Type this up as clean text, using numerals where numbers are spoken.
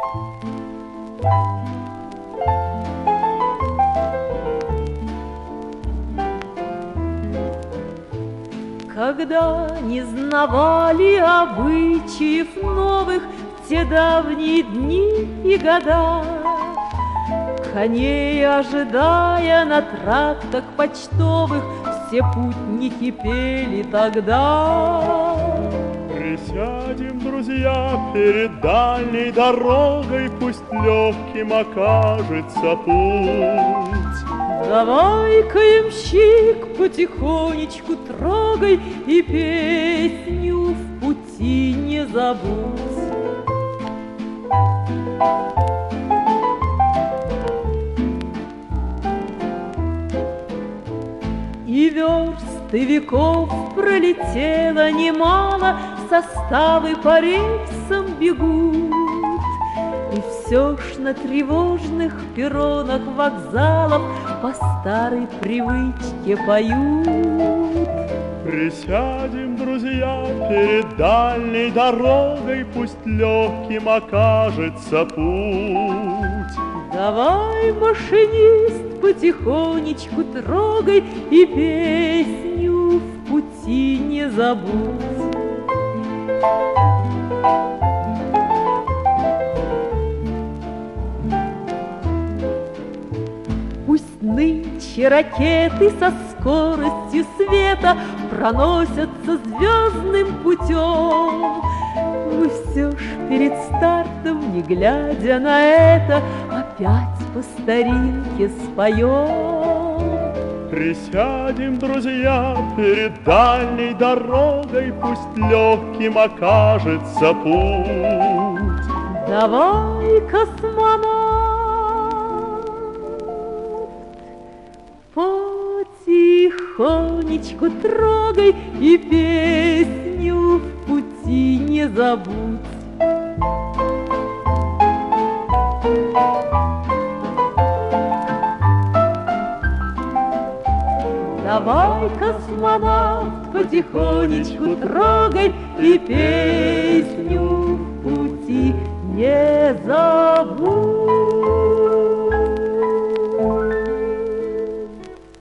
Когда не знавали обычаев новых в те давние дни и года, коней ожидая на трактах почтовых, все путники пели тогда. Присядем, друзья, перед дальней дорогой, пусть легким окажется путь. Давай-ка, ямщик, потихонечку трогай и песню в пути не забудь. И версты веков пролетело немало, составы по рельсам бегут, и все ж на тревожных перронах вокзалов по старой привычке поют. Присядем, друзья, перед дальней дорогой, пусть легким окажется путь. Давай, машинист, потихонечку трогай и песню в пути не забудь. Пусть нынче ракеты со скоростью света проносятся звездным путем, мы все ж перед стартом, не глядя на это, опять по старинке споем. Присядем, друзья, перед дальней дорогой, пусть легким окажется путь. Давай, космонавт, потихонечку трогай и песню в пути не забудь. Давай, космонавт, потихонечку трогай и песню в пути не забудь.